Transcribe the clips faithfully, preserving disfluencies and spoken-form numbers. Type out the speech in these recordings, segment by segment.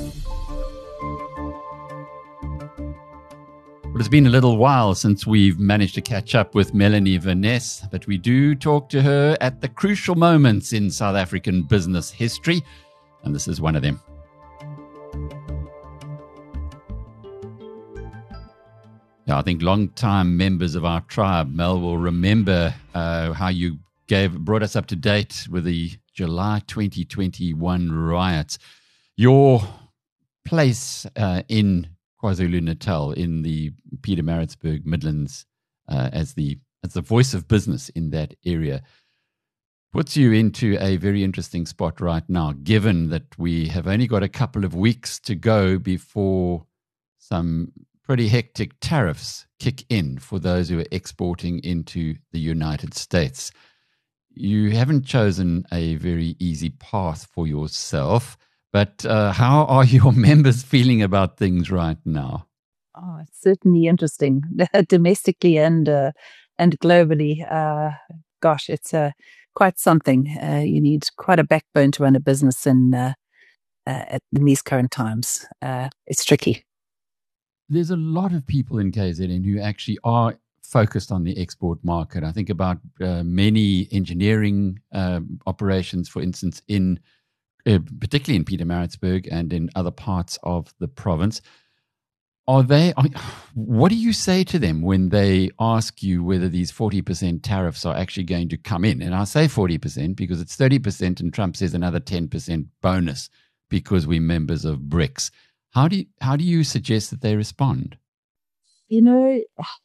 Well, it's been a little while since we've managed to catch up with Melanie Verness, but we do talk to her at the crucial moments in South African business history, and this is one of them. Yeah, I think long-time members of our tribe, Mel, will remember uh, how you gave brought us up to date with the July twenty twenty-one riots. Your place uh, in KwaZulu-Natal, in the Pietermaritzburg Midlands, uh, as the as the voice of business in that area, puts you into a very interesting spot right now, given that we have only got a couple of weeks to go before some pretty hectic tariffs kick in for those who are exporting into the United States. You haven't chosen a very easy path for yourself. But uh, how are your members feeling about things right now? Oh, it's certainly interesting, domestically and uh, and globally. Uh, gosh, it's uh, quite something. Uh, you need quite a backbone to run a business in, uh, uh, at, in these current times. Uh, it's tricky. There's a lot of people in K Z N who actually are focused on the export market. I think about uh, many engineering uh, operations, for instance, in Uh, particularly in Pietermaritzburg and in other parts of the province. Are they? Are, what do you say to them when they ask you whether these forty percent tariffs are actually going to come in? And I say forty percent because it's thirty percent, and Trump says another ten percent bonus because we're members of BRICS. How do you, how do you suggest that they respond? You know,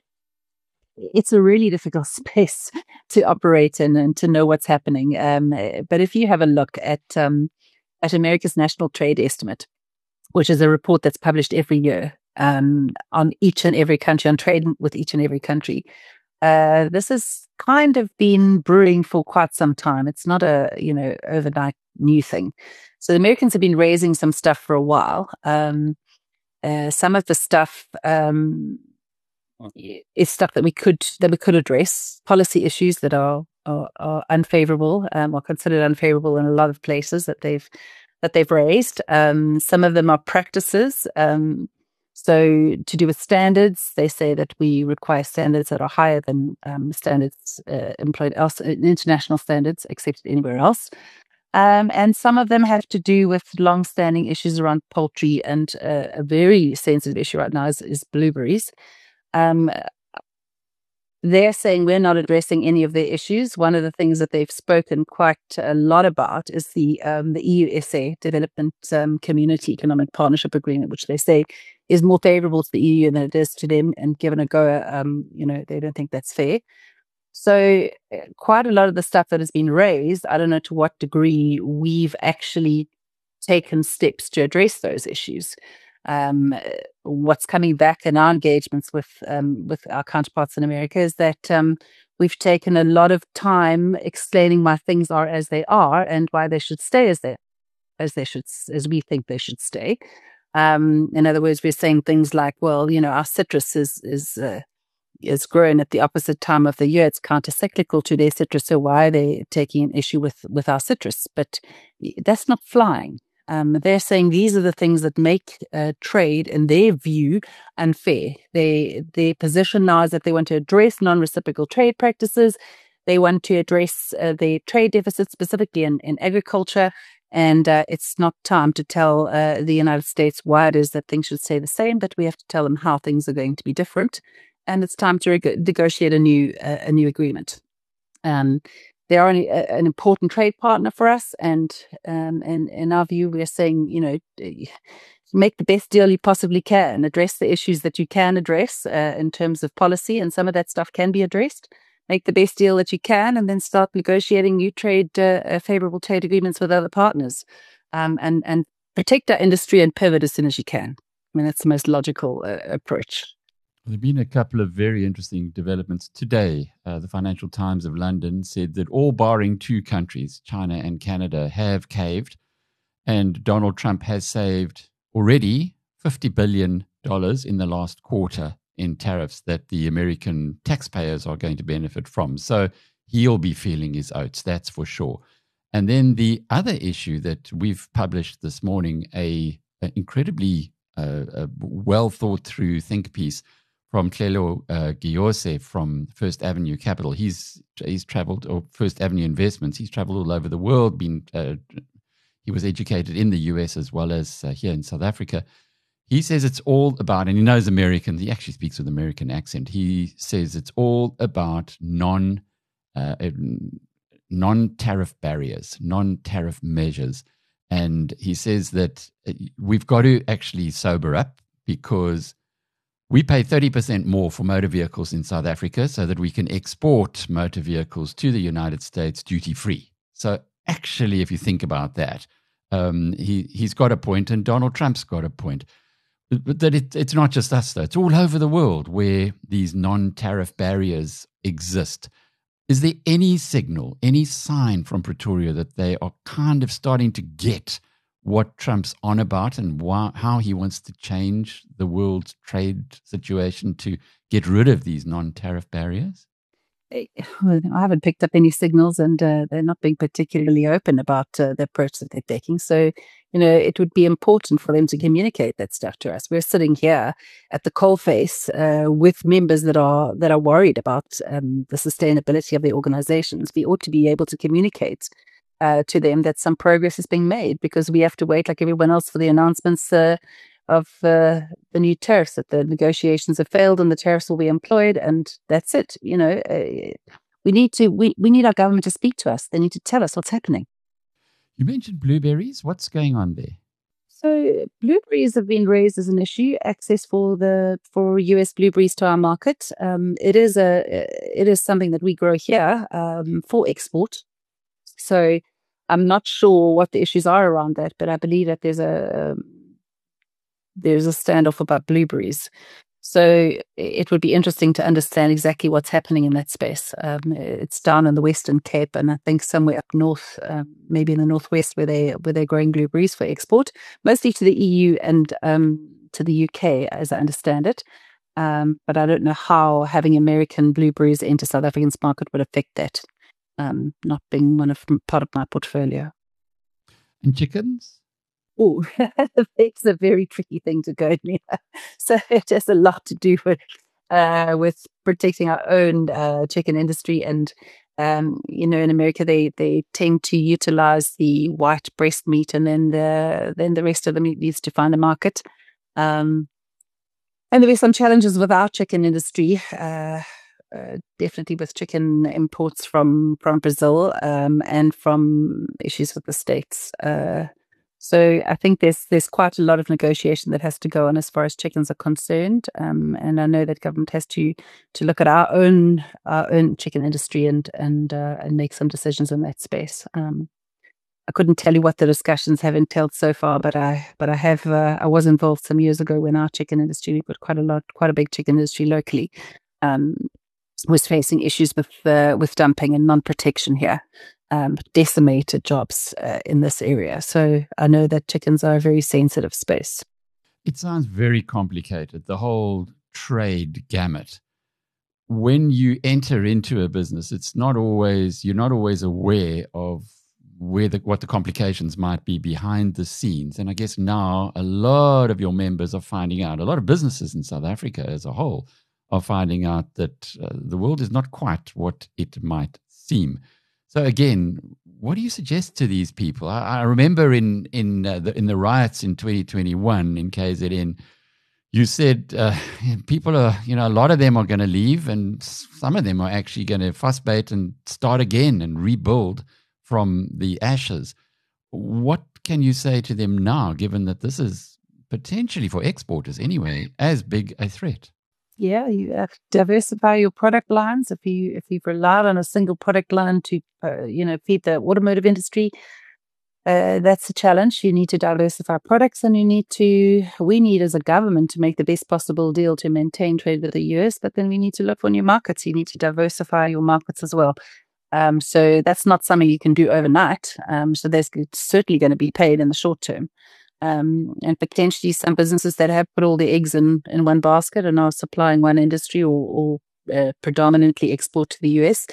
it's a really difficult space to operate in and to know what's happening. Um, but if you have a look at um, at America's National Trade Estimate, which is a report that's published every year um, on each and every country, on trade with each and every country, uh, this has kind of been brewing for quite some time. It's not a you know overnight new thing. So the Americans have been raising some stuff for a while. Um, uh, some of the stuff. Um, It's stuff that we could that we could address, policy issues that are are, are unfavorable um, or considered unfavorable in a lot of places that they've that they've raised. Um, some of them are practices. Um, so to do with standards, they say that we require standards that are higher than um, standards uh, employed else, international standards accepted anywhere else. Um, and some of them have to do with long-standing issues around poultry, and uh, a very sensitive issue right now is, is blueberries. Um, they're saying we're not addressing any of their issues. One of the things that they've spoken quite a lot about is the um, the E U S A Development um, Community Economic Partnership Agreement, which they say is more favorable to the E U than it is to them. And given a go, um, you know, they don't think that's fair. So uh, quite a lot of the stuff that has been raised, I don't know to what degree we've actually taken steps to address those issues. Um, what's coming back in our engagements with um, with our counterparts in America is that um, we've taken a lot of time explaining why things are as they are and why they should stay as they as they should as we think they should stay. Um, in other words, we're saying things like, well, you know, our citrus is is uh, is grown at the opposite time of the year. It's counter-cyclical to their citrus, so why are they taking an issue with with our citrus? But that's not flying. Um, they're saying these are the things that make uh, trade, in their view, unfair. They, their position now is that they want to address non-reciprocal trade practices. They want to address uh, the trade deficit, specifically in, in agriculture. And uh, it's not time to tell uh, the United States why it is that things should stay the same, but we have to tell them how things are going to be different. And it's time to reg- negotiate a new uh, a new agreement. Um, They are an, an important trade partner for us, and um, and in our view, we are saying, you know, make the best deal you possibly can, address the issues that you can address uh, in terms of policy, and some of that stuff can be addressed. Make the best deal that you can, and then start negotiating new trade, uh, favorable trade agreements with other partners, um, and and protect our industry and pivot as soon as you can. I mean, that's the most logical uh, approach. There have been a couple of very interesting developments today. Uh, the Financial Times of London said that all barring two countries, China and Canada, have caved, and Donald Trump has saved already fifty billion dollars in the last quarter in tariffs that the American taxpayers are going to benefit from. So he'll be feeling his oats, that's for sure. And then the other issue that we've published this morning, a an incredibly uh, uh, well thought through think piece from Tlelo uh, Giyose from First Avenue Capital. He's he's traveled, or First Avenue Investments. He's traveled all over the world. Been uh, he was educated in the U S as well as uh, here in South Africa. He says it's all about, and he knows American. He actually speaks with American accent. He says it's all about non uh, non-tariff barriers, non-tariff measures. And he says that we've got to actually sober up, because we pay thirty percent more for motor vehicles in South Africa so that we can export motor vehicles to the United States duty-free. So actually, if you think about that, um, he, he's got a point, and Donald Trump's got a point. But that it, it's not just us, though. It's all over the world where these non-tariff barriers exist. Is there any signal, any sign from Pretoria that they are kind of starting to get what Trump's on about, and why, how he wants to change the world trade situation to get rid of these non-tariff barriers? Well, I haven't picked up any signals, and uh, they're not being particularly open about uh, the approach that they're taking. So, you know, it would be important for them to communicate that stuff to us. We're sitting here at the coalface uh, with members that are that are worried about um, the sustainability of their organizations. We ought to be able to communicate uh, to them that some progress is being made, because we have to wait like everyone else for the announcements uh, of uh, the new tariffs, that the negotiations have failed and the tariffs will be employed, and that's it. You know, uh, we need to we, we need our government to speak to us. They need to tell us what's happening. You mentioned blueberries. What's going on there? So blueberries have been raised as an issue. Access for the for U S blueberries to our market. Um, it is a it is something that we grow here um, for export. So I'm not sure what the issues are around that, but I believe that there's a um, there's a standoff about blueberries. So it would be interesting to understand exactly what's happening in that space. Um, it's down in the Western Cape, and I think somewhere up north, um, maybe in the northwest, where they where they're growing blueberries for export, mostly to the E U and um, to the U K, as I understand it. Um, but I don't know how having American blueberries into South African's market would affect that. Um, not being one of part of my portfolio. And chickens? Oh, it's a very tricky thing to go near. So it has a lot to do with uh, with protecting our own uh, chicken industry. And, um, you know, in America, they, they tend to utilize the white breast meat, and then the then the rest of the meat needs to find a market. Um, and there were some challenges with our chicken industry, uh, uh, definitely with chicken imports from, from Brazil um, and from issues with the States. Uh So I think there's there's quite a lot of negotiation that has to go on as far as chickens are concerned, um, and I know that government has to to look at our own our own chicken industry and and uh, and make some decisions in that space. Um, I couldn't tell you what the discussions have entailed so far, but I but I have uh, I was involved some years ago when our chicken industry, we've got quite a lot quite a big chicken industry locally, um, was facing issues with uh, with dumping and non-protection here. Um, decimated jobs uh, in this area. So I know that chickens are a very sensitive space. It sounds very complicated, the whole trade gamut. When you enter into a business, it's not always, you're not always aware of where the, what the complications might be behind the scenes. And I guess now a lot of your members are finding out, a lot of businesses in South Africa as a whole are finding out that uh, the world is not quite what it might seem. So again, what do you suggest to these people? I, I remember in in uh, the in the riots in twenty twenty-one in K Z N, you said uh, people are, you know, a lot of them are going to leave, and some of them are actually going to fussbait and start again and rebuild from the ashes. What can you say to them now, given that this is potentially for exporters anyway as big a threat? Yeah, you have to diversify your product lines. If you if you've relied on a single product line to uh, you know feed the automotive industry, uh, that's a challenge. You need to diversify products, and you need to we need as a government to make the best possible deal to maintain trade with the U S. But then we need to look for new markets. You need to diversify your markets as well. Um, so that's not something you can do overnight. Um, so there's certainly going to be paid in the short term. Um, and potentially some businesses that have put all their eggs in, in one basket and are supplying one industry or, or uh, predominantly export to the U S.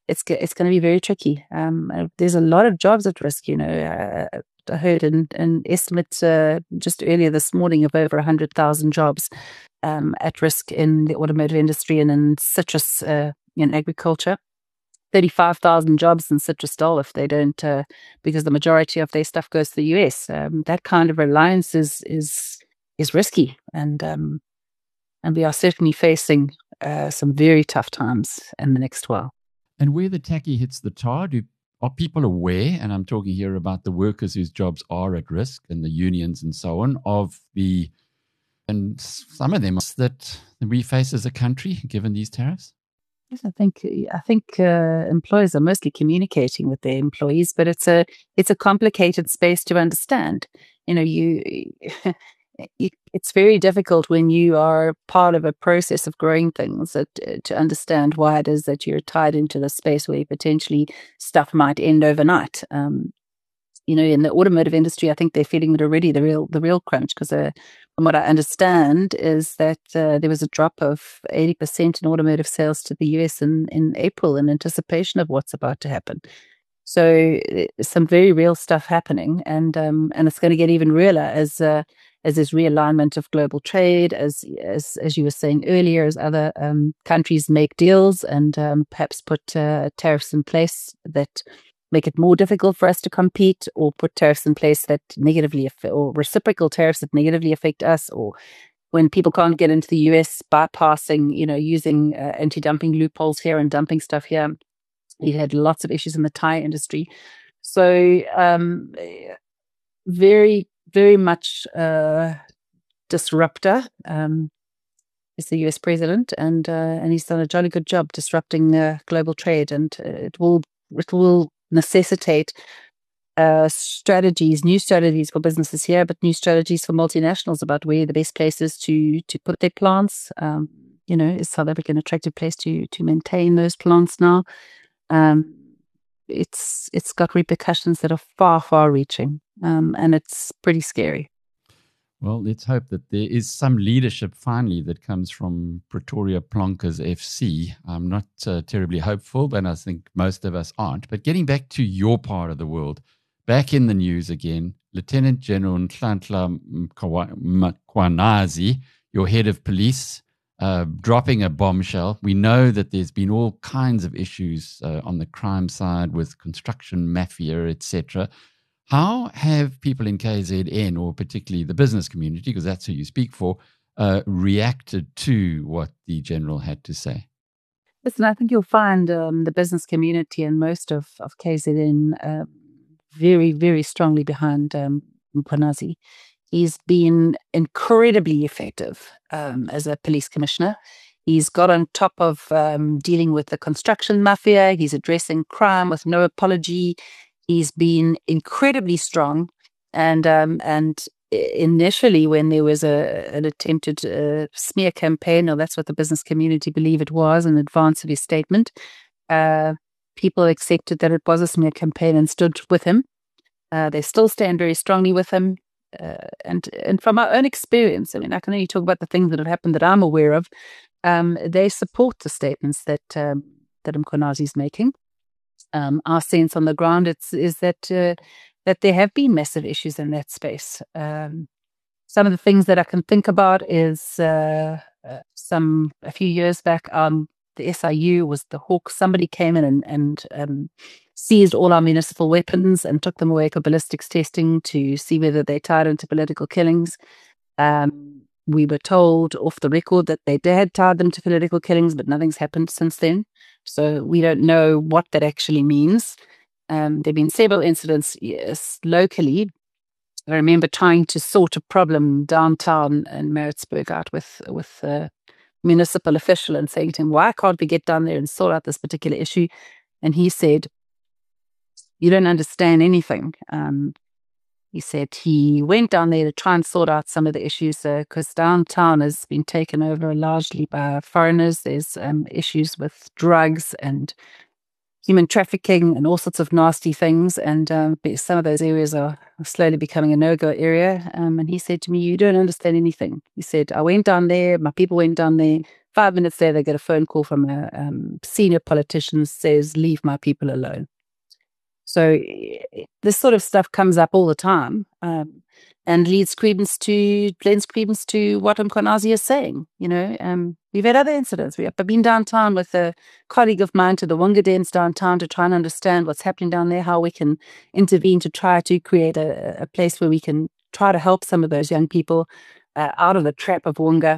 it's it's going to be very tricky. Um, there's a lot of jobs at risk. You know, uh, I heard an, an estimate uh, just earlier this morning of over one hundred thousand jobs um, at risk in the automotive industry and in citrus, uh, in agriculture. thirty-five thousand jobs in Citrusdal if they don't, uh, because the majority of their stuff goes to the U S. Um, that kind of reliance is is is risky, and um, and we are certainly facing uh, some very tough times in the next while. And where the tacky hits the tar, do, are people aware, and I'm talking here about the workers whose jobs are at risk and the unions and so on, of the, and some of them that we face as a country, given these tariffs? Yes, I think I think uh, employers are mostly communicating with their employees, but it's a it's a complicated space to understand. You know, you, you it's very difficult when you are part of a process of growing things that, uh, to understand why it is that you're tied into the space where potentially stuff might end overnight. Um, you know, in the automotive industry, I think they're feeling it already, the real the real crunch, because uh, from what I understand is that uh, there was a drop of eighty percent in automotive sales to the U S in, in April in anticipation of what's about to happen. So uh, some very real stuff happening, and um, and it's going to get even realer as uh, as there's realignment of global trade, as as as you were saying earlier, as other um, countries make deals and um, perhaps put uh, tariffs in place that make it more difficult for us to compete, or put tariffs in place that negatively affect, or reciprocal tariffs that negatively affect us, or when people can't get into the U S, bypassing, you know, using uh, anti-dumping loopholes here and dumping stuff here. We had lots of issues in the tire industry. So um, very, very much uh, disruptor um, is the U S president, and uh, and he's done a jolly good job disrupting uh, global trade, and uh, it will it will necessitate uh, strategies, new strategies for businesses here, but new strategies for multinationals about where the best places to to put their plants. Um, you know, is South Africa an attractive place to to maintain those plants now? Um, it's it's got repercussions that are far, far reaching, um, and it's pretty scary. Well, let's hope that there is some leadership finally that comes from Pretoria Plonkers F C. I'm not uh, terribly hopeful, but I think most of us aren't. But getting back to your part of the world, back in the news again, Lieutenant General Nhlanhla Mkhwanazi, your head of police, uh, dropping a bombshell. We know that there's been all kinds of issues uh, on the crime side with construction mafia, et cetera. How have people in K Z N, or particularly the business community, because that's who you speak for, uh, reacted to what the general had to say? Listen, I think you'll find um, the business community and most of, of K Z N uh, very, very strongly behind um, Mkhwanazi. He's been incredibly effective um, as a police commissioner. He's got on top of um, dealing with the construction mafia. He's addressing crime with no apology. He's been incredibly strong, and um, and initially when there was a an attempted uh, smear campaign, or that's what the business community believe it was in advance of his statement, uh, people accepted that it was a smear campaign and stood with him. Uh, they still stand very strongly with him, uh, and and from our own experience, I mean, I can only talk about the things that have happened that I'm aware of. Um, they support the statements that um, that Mkhwanazi is making. Um, our sense on the ground it's, is that uh, that there have been massive issues in that space. Um, some of the things that I can think about is uh, uh, some a few years back, um, the S I U was the hawk. Somebody came in and, and um, seized all our municipal weapons and took them away for ballistics testing to see whether they tied into political killings. Um, we were told off the record that they had tied them to political killings, but nothing's happened since then. So we don't know what that actually means. Um, there have been several incidents, yes, locally. I remember trying to sort a problem downtown in Maritzburg out with with a municipal official and saying to him, why can't we get down there and sort out this particular issue? And he said, you don't understand anything. Um, he said he went down there to try and sort out some of the issues because uh, downtown has been taken over largely by foreigners. There's um, issues with drugs and human trafficking and all sorts of nasty things. And um, some of those areas are slowly becoming a no-go area. Um, and he said to me, you don't understand anything. He said, I went down there, my people went down there, Five minutes later, they get a phone call from a um, senior politician who says, leave my people alone. So this sort of stuff comes up all the time, um, and leads credence to lends credence to what Mkhwanazi is saying. You know, um, we've had other incidents. We've been downtown with a colleague of mine to the Wonga dens downtown to try and understand what's happening down there, how we can intervene to try to create a, a place where we can try to help some of those young people uh, out of the trap of Wonga.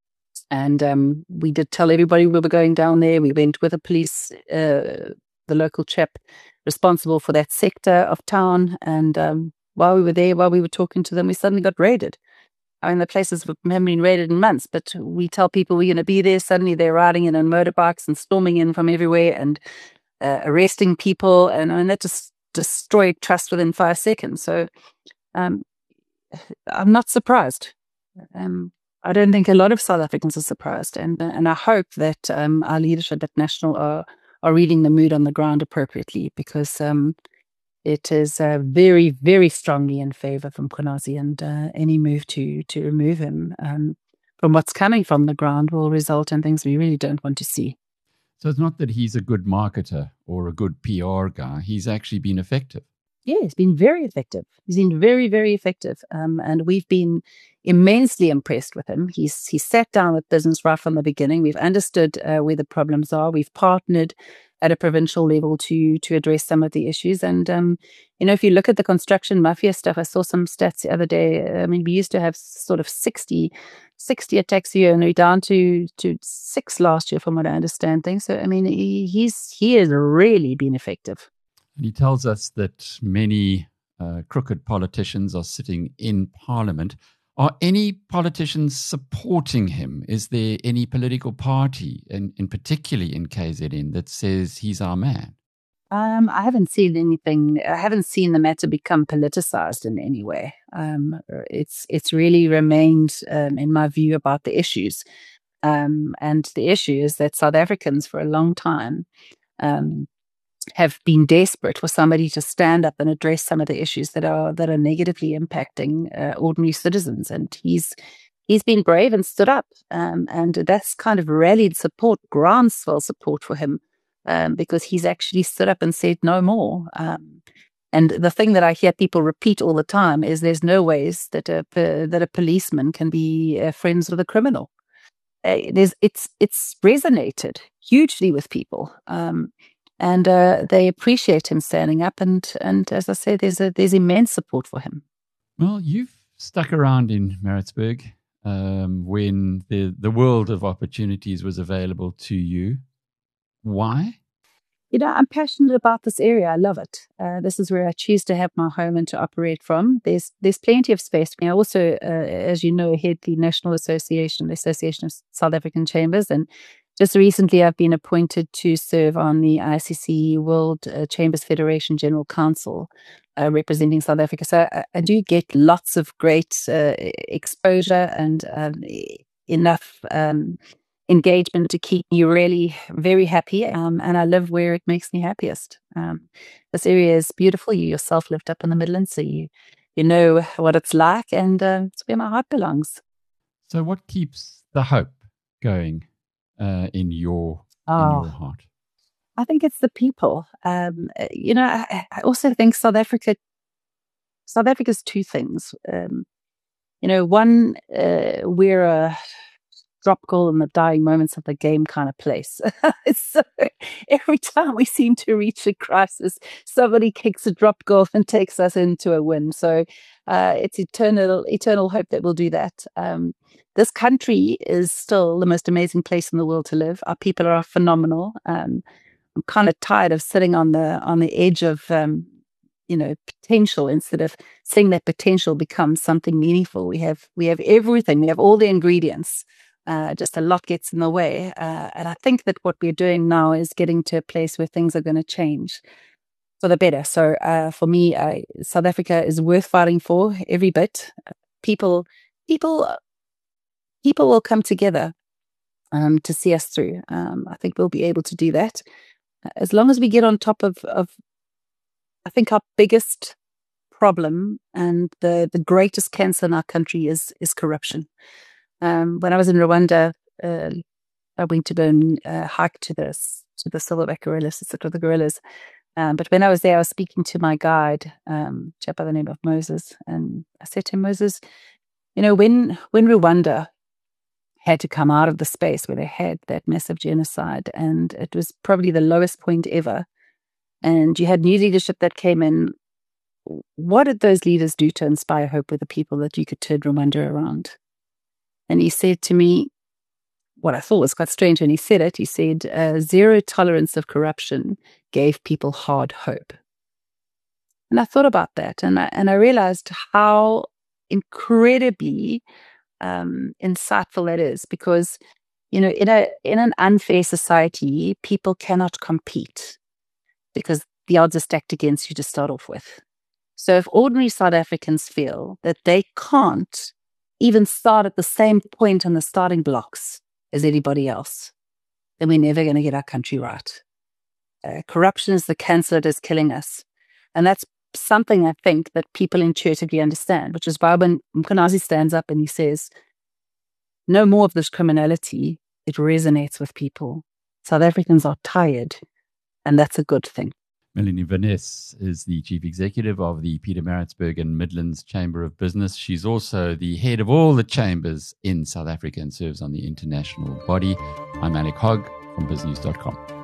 And um, we did tell everybody we were going down there. We went with a police, uh, the local chap responsible for that sector of town. And um, while we were there, while we were talking to them, we suddenly got raided. I mean, the places haven't been raided in months, but we tell people we're going to be there. Suddenly they're riding in on motorbikes and storming in from everywhere and uh, arresting people. And, and that just destroyed trust within five seconds. So um, I'm not surprised. Um, I don't think a lot of South Africans are surprised. And, and I hope that um, our leadership at National are are reading the mood on the ground appropriately, because um, it is uh, very, very strongly in favor from Mkhwanazi, and uh, any move to to remove him um, from what's coming from the ground will result in things we really don't want to see. So it's not that he's a good marketer or a good P R guy. He's actually been effective. Yeah, he's been very effective. He's been very, very effective. Um, and we've been immensely impressed with him. He's he sat down with business right from the beginning. We've understood uh, where the problems are. We've partnered at a provincial level to to address some of the issues. And, um, you know, if you look at the construction mafia stuff, I saw some stats the other day. I mean, we used to have sort of sixty, sixty attacks a year, and we're down to, to six last year, from what I understand things. So, I mean, he, he's he has really been effective. And he tells us that many uh, crooked politicians are sitting in Parliament. Are any politicians supporting him? Is there any political party, in, in particularly in K Z N, that says he's our man? Um, I haven't seen anything. I haven't seen the matter become politicized in any way. Um, it's it's really remained, um, in my view, about the issues. Um, and the issue is that South Africans, for a long time, um, have been desperate for somebody to stand up and address some of the issues that are that are negatively impacting uh, ordinary citizens. And he's he's been brave and stood up, um, and that's kind of rallied support, groundswell support for him, um, because he's actually stood up and said no more. Um, and the thing that I hear people repeat all the time is there's no ways that a that a policeman can be uh, friends with a criminal. Uh, there's it's it's resonated hugely with people. Um, And uh, they appreciate him standing up, and and as I say, there's a there's immense support for him. Well, you've stuck around in Maritzburg um, when the the world of opportunities was available to you. Why? You know, I'm passionate about this area. I love it. Uh, this is where I choose to have my home and to operate from. There's there's plenty of space for me. I also, uh, as you know, head the National Association, the Association of South African Chambers, and just recently, I've been appointed to serve on the I C C World uh, Chambers Federation General Council, uh, representing South Africa. So I, I do get lots of great uh, exposure and um, enough um, engagement to keep me really very happy. Um, and I live where it makes me happiest. Um, this area is beautiful. You yourself lived up in the Midlands, so you you know what it's like, and uh, it's where my heart belongs. So, what keeps the hope going Uh, in your oh, in your heart? I think it's the people. Um, you know, I, I also think South Africa, South Africa's two things. Um, you know, one, uh, we're a drop goal in the dying moments of the game kind of place. So every time we seem to reach a crisis, somebody kicks a drop goal and takes us into a win. So uh, it's eternal, eternal hope that we'll do that. Um, This country is still the most amazing place in the world to live. Our people are phenomenal. Um, I'm kind of tired of sitting on the on the edge of, um, you know, potential instead of seeing that potential become something meaningful. We have we have everything. We have all the ingredients. Uh, just a lot gets in the way. Uh, and I think that what we're doing now is getting to a place where things are going to change for the better. So uh, for me, uh, South Africa is worth fighting for every bit. People, people. People will come together um, to see us through. Um, I think we'll be able to do that as long as we get on top of, of I think, our biggest problem and the, the greatest cancer in our country is is corruption. Um, when I was in Rwanda uh, I went to go and uh, hike to this to the silverback gorillas, to sit with the gorillas. Um, but when I was there, I was speaking to my guide, um, a chap by the name of Moses, and I said to him, Moses, you know, when when Rwanda had to come out of the space where they had that massive genocide, and it was probably the lowest point ever, and you had new leadership that came in, what did those leaders do to inspire hope with the people that you could turn Rwanda around? And he said to me, what I thought was quite strange when he said it, he said, uh, zero tolerance of corruption gave people hard hope. And I thought about that, and I, and I realized how incredibly um, insightful that is, because, you know, in a in an unfair society, people cannot compete because the odds are stacked against you to start off with. So if ordinary South Africans feel that they can't even start at the same point on the starting blocks as anybody else, then we're never going to get our country right. Uh, corruption is the cancer that is killing us. And that's something I think that people intuitively understand, which is why when Mkonazi stands up and he says, no more of this criminality, it resonates with people. South Africans are tired, and that's a good thing. Melanie Vaness is the Chief Executive of the Pietermaritzburg and Midlands Chamber of Business. She's also the head of all the chambers in South Africa and serves on the international body. I'm Alec Hogg from biznews dot com.